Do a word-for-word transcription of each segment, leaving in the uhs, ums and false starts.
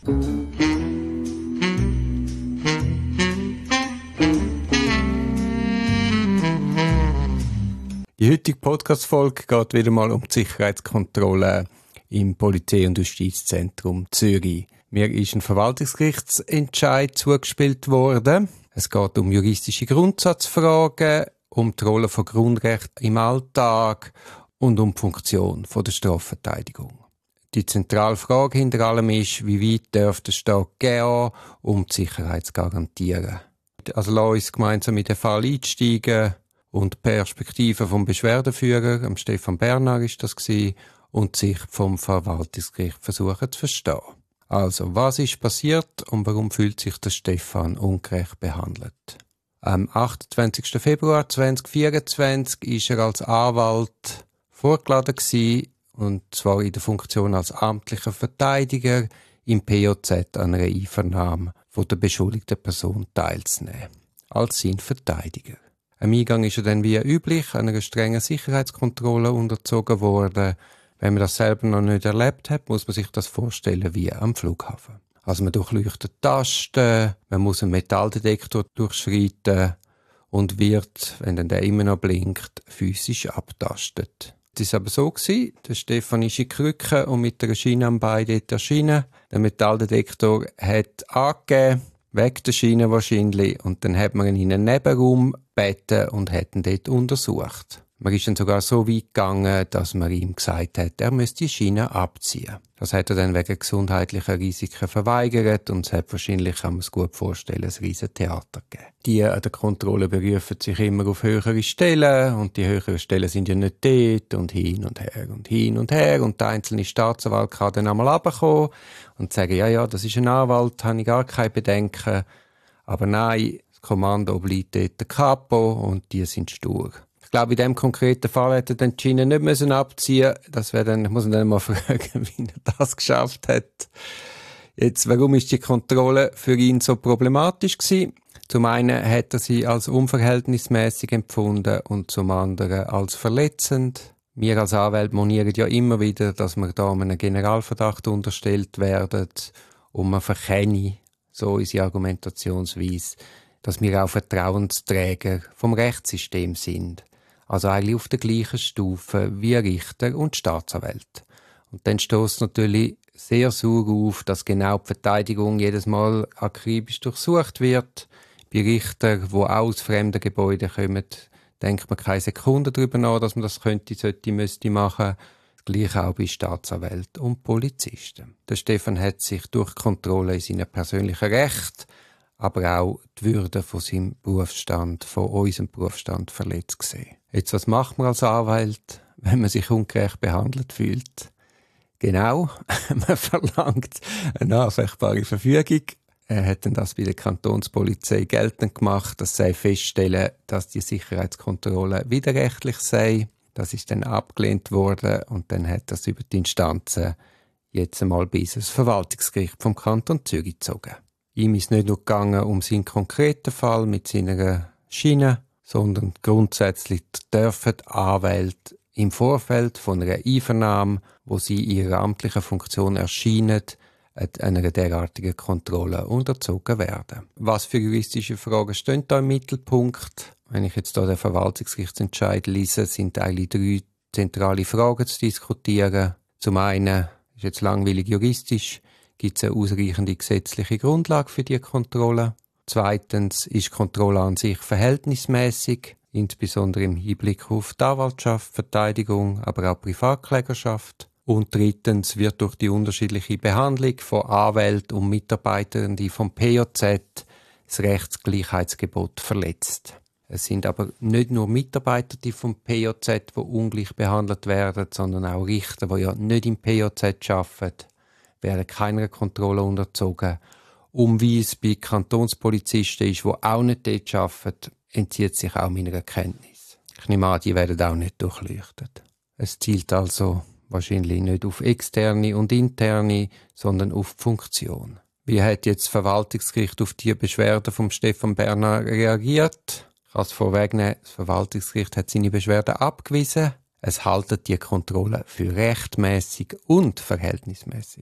Die heutige Podcast-Folge geht wieder mal um die Sicherheitskontrolle im Polizei- und Justizzentrum Zürich. Mir ist ein Verwaltungsgerichtsentscheid zugespielt worden. Es geht um juristische Grundsatzfragen, um die Rolle von Grundrechten im Alltag und um die Funktion der Strafverteidigung. Die zentrale Frage hinter allem ist, wie weit darf der Staat gehen, um die Sicherheit zu garantieren. Also lass uns gemeinsam in den Fall einsteigen und die Perspektive vom Beschwerdeführer, dem Stefan Berner ist das gewesen, und die Sicht vom Verwaltungsgericht versuchen zu verstehen. Also, was ist passiert und warum fühlt sich der Stefan ungerecht behandelt? Am achtundzwanzigsten Februar zweitausendvierundzwanzig ist er als Anwalt vorgeladen gewesen, und zwar in der Funktion als amtlicher Verteidiger im P J Z an einer Einvernahme von der beschuldigten Person teilzunehmen. Als sein Verteidiger. Am Eingang ist er dann wie üblich einer strengen Sicherheitskontrolle unterzogen worden. Wenn man das selber noch nicht erlebt hat, muss man sich das vorstellen wie am Flughafen. Also man durchleuchtet Tasten, man muss einen Metalldetektor durchschreiten und wird, wenn dann der immer noch blinkt, physisch abtastet. Es war aber so gewesen, der Stefan ist in die Krücke und mit der Schiene am Bein dort erschienen. Der Metalldetektor hat angegeben, weg der Schiene wahrscheinlich, und dann hat man ihn in einen Nebenraum gebeten und hat ihn dort untersucht. Man ist dann sogar so weit gegangen, dass man ihm gesagt hat, er müsste die Schiene abziehen. Das hat er dann wegen gesundheitlicher Risiken verweigert und es hat wahrscheinlich, kann man es gut vorstellen, ein riesen Theater gegeben. Die an der Kontrolle berufen sich immer auf höhere Stellen und die höheren Stellen sind ja nicht dort und hin und her und hin und her und der einzelne Staatsanwalt kann dann einmal runterkommen und sagen, ja, ja, das ist ein Anwalt, habe ich gar keine Bedenken. Aber nein, das Kommando obliegt dort der Capo und die sind stur. Ich glaube, in diesem konkreten Fall hätte er dann die Schiene nicht müssen abziehen müssen. Das wäre dann, ich muss ihn dann mal fragen, wie er das geschafft hat. Jetzt, warum ist die Kontrolle für ihn so problematisch gewesen? Zum einen hat er sie als unverhältnismäßig empfunden und zum anderen als verletzend. Wir als Anwälte monieren ja immer wieder, dass wir da einem Generalverdacht unterstellt werden und man verkenne, so unsere Argumentationsweise, dass wir auch Vertrauensträger vom Rechtssystem sind. Also eigentlich auf der gleichen Stufe wie Richter und Staatsanwälte. Und dann stößt natürlich sehr sauer auf, dass genau die Verteidigung jedes Mal akribisch durchsucht wird. Bei Richtern, die auch aus fremden Gebäuden kommen, denkt man keine Sekunde darüber nach, dass man das könnte, sollte, müsste machen. Das Gleiche auch bei Staatsanwälten und Polizisten. Der Stefan hat sich durch Kontrolle in seinen persönlichen Rechten, aber auch die Würde von seinem Berufsstand, von unserem Berufsstand verletzt gesehen. Jetzt, was macht man als Anwalt, wenn man sich ungerecht behandelt fühlt? Genau, man verlangt eine anfechtbare Verfügung. Er hat dann das bei der Kantonspolizei geltend gemacht, dass sie feststellen, dass die Sicherheitskontrolle widerrechtlich sei. Das ist dann abgelehnt worden und dann hat das über die Instanzen jetzt einmal bis ins Verwaltungsgericht vom Kanton Zürich gezogen. Ihm ist nicht nur gegangen um seinen konkreten Fall mit seiner Schiene, sondern grundsätzlich dürfen Anwälte im Vorfeld von einer Einvernahme, wo sie ihrer amtlichen Funktion erscheinen, einer derartigen Kontrolle unterzogen werden. Was für juristische Fragen stehen da im Mittelpunkt? Wenn ich jetzt hier den Verwaltungsgerichtsentscheid lese, sind eigentlich drei zentrale Fragen zu diskutieren. Zum einen, ist jetzt langweilig juristisch, gibt es eine ausreichende gesetzliche Grundlage für die Kontrolle. Zweitens, ist die Kontrolle an sich verhältnismäßig, insbesondere im Hinblick auf die Anwaltschaft, Verteidigung, aber auch Privatklägerschaft. Und drittens wird durch die unterschiedliche Behandlung von Anwälten und Mitarbeitern vom P J Z das Rechtsgleichheitsgebot verletzt. Es sind aber nicht nur Mitarbeiter die vom P J Z, die ungleich behandelt werden, sondern auch Richter, die ja nicht im P J Z arbeiten, werden keiner Kontrolle unterzogen. Und wie es bei Kantonspolizisten ist, die auch nicht dort arbeiten, entzieht sich auch meiner Kenntnis. Ich nehme an, die werden auch nicht durchleuchtet. Es zielt also wahrscheinlich nicht auf externe und interne, sondern auf die Funktion. Wie hat jetzt das Verwaltungsgericht auf die Beschwerde von Stefan Berner reagiert? Ich kann es vorwegnehmen, das Verwaltungsgericht hat seine Beschwerde abgewiesen. Es haltet die Kontrolle für rechtmäßig und verhältnismäßig.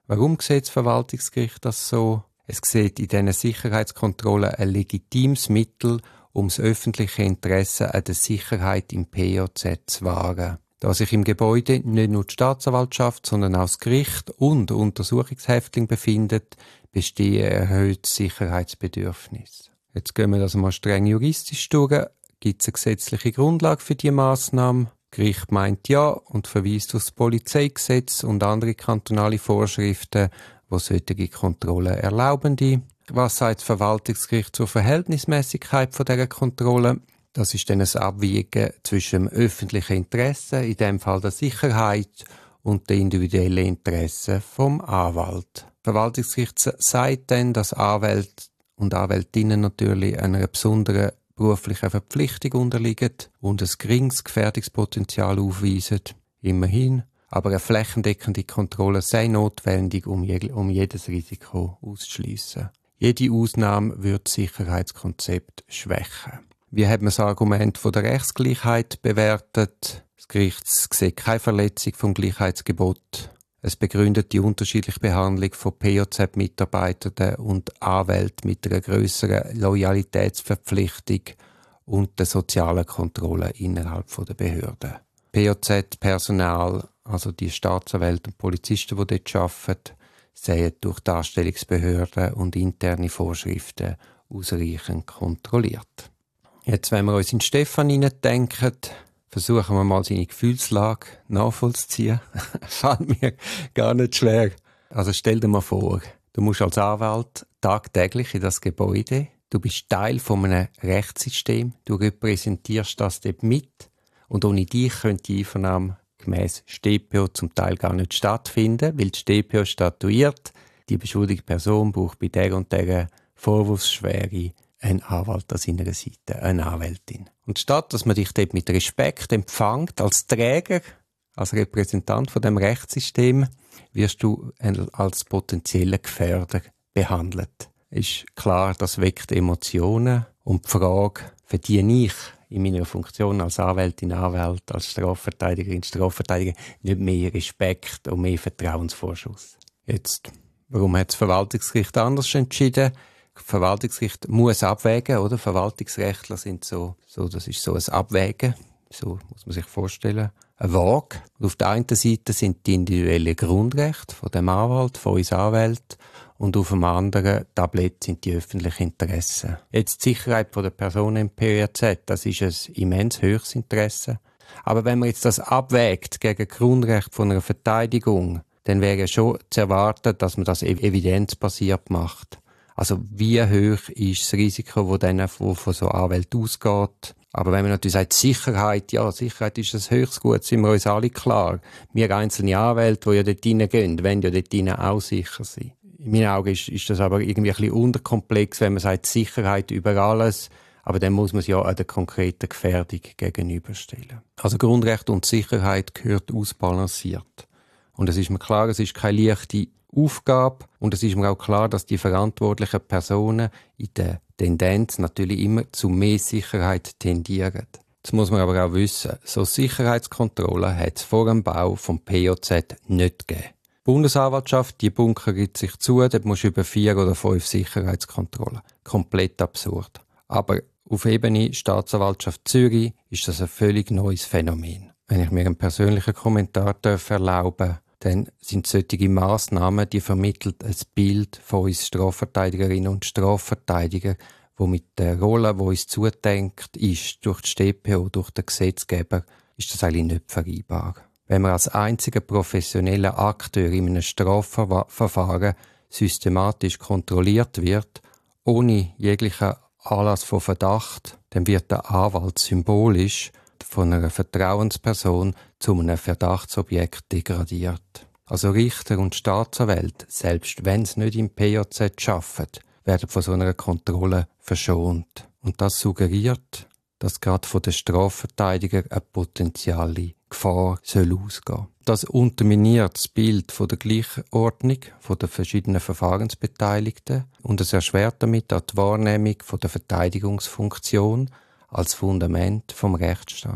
Warum sieht das Verwaltungsgericht das so? Es sieht in diesen Sicherheitskontrollen ein legitimes Mittel, um das öffentliche Interesse an der Sicherheit im P O Z zu wahren. Da sich im Gebäude nicht nur die Staatsanwaltschaft, sondern auch das Gericht und Untersuchungshäftling befindet, besteht ein erhöhtes Sicherheitsbedürfnis. Jetzt gehen wir das mal streng juristisch durch. Gibt es eine gesetzliche Grundlage für diese Massnahme? Das Gericht meint ja und verweist auf das Polizeigesetz und andere kantonale Vorschriften, die solche Kontrollen erlauben. Was sagt das Verwaltungsgericht zur Verhältnismäßigkeit von dieser Kontrolle? Das ist dann ein Abwägen zwischen dem öffentlichen Interesse, in dem Fall der Sicherheit, und den individuellen Interessen vom Anwalt. Das Verwaltungsgericht sagt dann, dass Anwälte und Anwältinnen natürlich einer besonderen beruflichen Verpflichtung unterliegen und ein geringes Gefährdungspotenzial aufweisen. Immerhin. Aber eine flächendeckende Kontrolle sei notwendig, um, je, um jedes Risiko auszuschliessen. Jede Ausnahme würde das Sicherheitskonzept schwächen. Wie hat man das Argument von der Rechtsgleichheit bewertet? Das Gericht sieht keine Verletzung vom Gleichheitsgebot. Es begründet die unterschiedliche Behandlung von P O Z-Mitarbeitern und Anwälten mit einer grösseren Loyalitätsverpflichtung und der sozialen Kontrolle innerhalb der Behörden. P O Z-Personal, also die Staatsanwälte und Polizisten, die dort arbeiten, sehen durch Darstellungsbehörden und interne Vorschriften ausreichend kontrolliert. Jetzt, wenn wir uns in Stefan hineindenken, versuchen wir mal seine Gefühlslage nachvollziehen. Fällt mir gar nicht schwer. Also stell dir mal vor, du musst als Anwalt tagtäglich in das Gebäude, du bist Teil von einem Rechtssystem, du repräsentierst das dort mit und ohne dich könnte die Einvernahme gemäss StPO zum Teil gar nicht stattfinden, weil die StPO statuiert, die beschuldigte Person braucht bei der und der Vorwurfsschwere einen Anwalt an seiner Seite, eine Anwältin. Und statt dass man dich dort mit Respekt empfängt, als Träger, als Repräsentant von dem Rechtssystem, wirst du als potenzieller Gefährder behandelt. Ist klar, das weckt Emotionen und die Frage, verdiene ich in meiner Funktion als Anwältin, Anwalt, als Strafverteidigerin, Strafverteidiger nicht mehr Respekt und mehr Vertrauensvorschuss? Jetzt, warum hat das Verwaltungsgericht anders entschieden? Das Verwaltungsgericht muss abwägen, oder? Verwaltungsrechtler sind so, so, das ist so ein Abwägen, so muss man sich vorstellen. Eine Waage. Und auf der einen Seite sind die individuellen Grundrechte von dem Anwalt, von uns Anwälten, und auf dem anderen Tablett sind die öffentlichen Interessen. Jetzt die Sicherheit der Personen im P O Z, das ist ein immens hohes Interesse. Aber wenn man jetzt das abwägt gegen Grundrechte von einer Verteidigung, dann wäre schon zu erwarten, dass man das evidenzbasiert macht. Also wie hoch ist das Risiko, das dann von so Anwälten ausgeht? Aber wenn man natürlich sagt, Sicherheit, ja, Sicherheit ist ein höchstes Gut, sind wir uns alle klar. Wir einzelne Anwälte, die ja dort reingehen, wollen ja dort rein auch sicher sein. In meinen Augen ist, ist das aber irgendwie ein bisschen unterkomplex, wenn man sagt, Sicherheit über alles, aber dann muss man es ja an der konkreten Gefährdung gegenüberstellen. Also Grundrecht und Sicherheit gehört ausbalanciert. Und es ist mir klar, es ist keine leichte Aufgabe und es ist mir auch klar, dass die verantwortlichen Personen in der Tendenz natürlich immer zu mehr Sicherheit tendieren. Das muss man aber auch wissen. So Sicherheitskontrollen hat es vor dem Bau vom P O Z nicht gegeben. Die Bundesanwaltschaft, die Bunker gibt sich zu, dort musst du über vier oder fünf Sicherheitskontrollen. Komplett absurd. Aber auf Ebene Staatsanwaltschaft Zürich ist das ein völlig neues Phänomen. Wenn ich mir einen persönlichen Kommentar erlauben darf, dann sind solche Massnahmen, die vermittelt ein Bild von uns Strafverteidigerinnen und Strafverteidiger, wo mit der Rolle, die uns zudenkt ist, durch die StPO, durch den Gesetzgeber, ist das eigentlich nicht vereinbar. Wenn man als einziger professioneller Akteur in einem Strafverfahren systematisch kontrolliert wird, ohne jeglichen Anlass von Verdacht, dann wird der Anwalt symbolisch von einer Vertrauensperson zu einem Verdachtsobjekt degradiert. Also Richter und Staatsanwälte, selbst wenn sie nicht im P O Z arbeiten, werden von so einer Kontrolle verschont. Und das suggeriert, dass gerade von den Strafverteidigern eine potenzielle Gefahr soll ausgehen. Das unterminiert das Bild von der Gleichordnung von den verschiedenen Verfahrensbeteiligten und es erschwert damit auch die Wahrnehmung von der Verteidigungsfunktion als Fundament vom Rechtsstaat.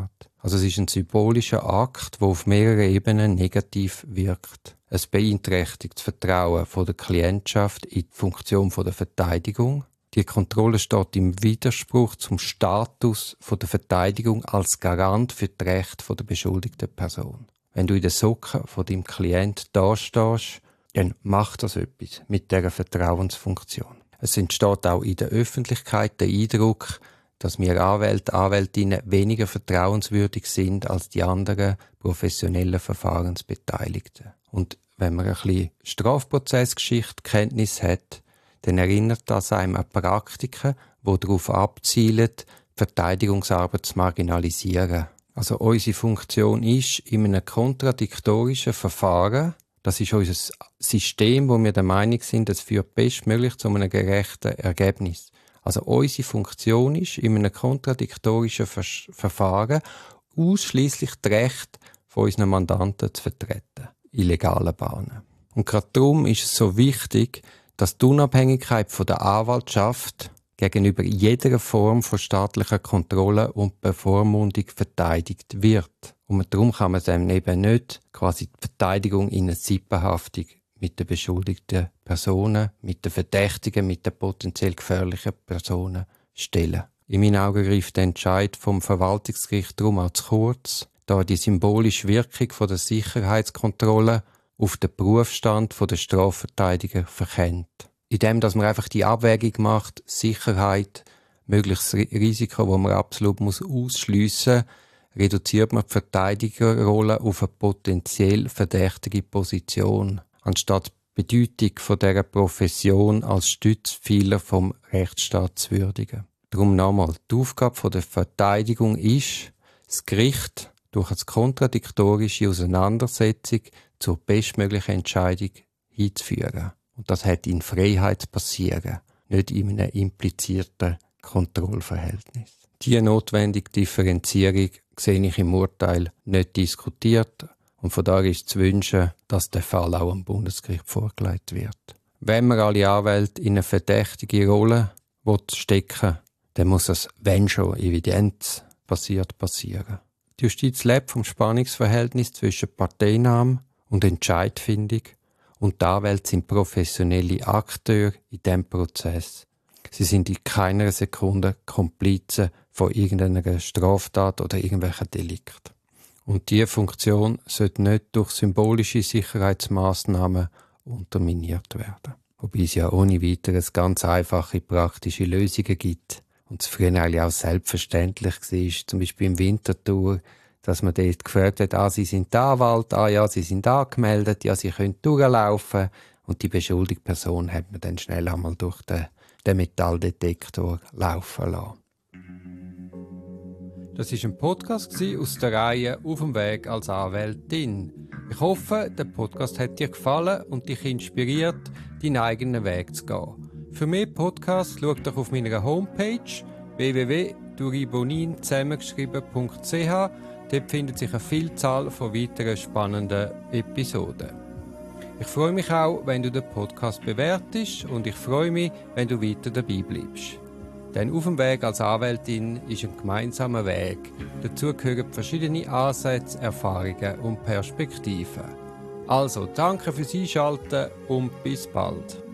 Also es ist ein symbolischer Akt, der auf mehreren Ebenen negativ wirkt. Es beeinträchtigt das Vertrauen von der Klientschaft in die Funktion der Verteidigung. Die Kontrolle steht im Widerspruch zum Status der Verteidigung als Garant für die Rechte der beschuldigten Person. Wenn du in den Socken von deinem Klient dastehst, dann macht das etwas mit dieser Vertrauensfunktion. Es entsteht auch in der Öffentlichkeit der Eindruck, dass wir Anwälte, Anwältinnen weniger vertrauenswürdig sind als die anderen professionellen Verfahrensbeteiligten. Und wenn man ein bisschen Strafprozessgeschichte Kenntnis hat, dann erinnert das einem an Praktiken, die darauf abzielen, die Verteidigungsarbeit zu marginalisieren. Also unsere Funktion ist, in einem kontradiktorischen Verfahren, das ist unser System, wo wir der Meinung sind, es führt bestmöglich zu einem gerechten Ergebnis. Also unsere Funktion ist, in einem kontradiktorischen Verfahren ausschliesslich die Rechte von unseren Mandanten zu vertreten, in legalen Bahnen. Und gerade darum ist es so wichtig, dass die Unabhängigkeit von der Anwaltschaft gegenüber jeder Form von staatlicher Kontrolle und Bevormundung verteidigt wird. Und darum kann man dem eben nicht quasi die Verteidigung in eine Sippenhaftung mit den beschuldigten Personen, mit den Verdächtigen, mit den potenziell gefährlichen Personen stellen. In meinen Augen greift der Entscheid vom Verwaltungsgericht darum auch zu kurz, da die symbolische Wirkung von der Sicherheitskontrolle auf den Berufsstand der Strafverteidiger verkennt. Indem, dass man einfach die Abwägung macht, Sicherheit, mögliches Risiko, das man absolut ausschliessen muss, reduziert man die Verteidigerrolle auf eine potenziell verdächtige Position, anstatt die Bedeutung von dieser Profession als Stützpfeiler vom Rechtsstaat zu würdigen. Darum nochmal, die Aufgabe der Verteidigung ist, das Gericht durch eine kontradiktorische Auseinandersetzung zur bestmöglichen Entscheidung hinzuführen. Und das hat in Freiheit passieren, nicht in einem implizierten Kontrollverhältnis. Diese notwendige Differenzierung sehe ich im Urteil nicht diskutiert und von daher ist zu wünschen, dass der Fall auch am Bundesgericht vorgelegt wird. Wenn man alle Anwälte in eine verdächtige Rolle stecken will, dann muss es, wenn schon, evidenzbasiert passieren. Die Justiz lebt vom Spannungsverhältnis zwischen Parteinahme und Entscheidfindung und die Anwälte sind professionelle Akteure in diesem Prozess. Sie sind in keiner Sekunde Komplizen von irgendeiner Straftat oder irgendwelchen Delikt. Und diese Funktion sollte nicht durch symbolische Sicherheitsmaßnahmen unterminiert werden. Wobei es ja ohne weiteres ganz einfache praktische Lösungen gibt. Und es früher eigentlich auch selbstverständlich war, zum Beispiel im Winterthur, dass man dort gefragt hat, ah, Sie sind der Anwalt, ah ja, Sie sind angemeldet, ja, Sie können durchlaufen. Und die beschuldigte Person hat man dann schnell einmal durch den, den Metalldetektor laufen lassen. Das war ein Podcast aus der Reihe «Auf dem Weg als Anwältin». Ich hoffe, der Podcast hat dir gefallen und dich inspiriert, deinen eigenen Weg zu gehen. Für mehr Podcasts schau doch auf meiner Homepage w w w punkt duribonin zusammengeschrieben punkt c h. Dort findet sich eine Vielzahl von weiteren spannenden Episoden. Ich freue mich auch, wenn du den Podcast bewertest und ich freue mich, wenn du weiter dabei bleibst. Denn auf dem Weg als Anwältin ist ein gemeinsamer Weg. Dazu gehören verschiedene Ansätze, Erfahrungen und Perspektiven. Also, danke fürs Einschalten und bis bald.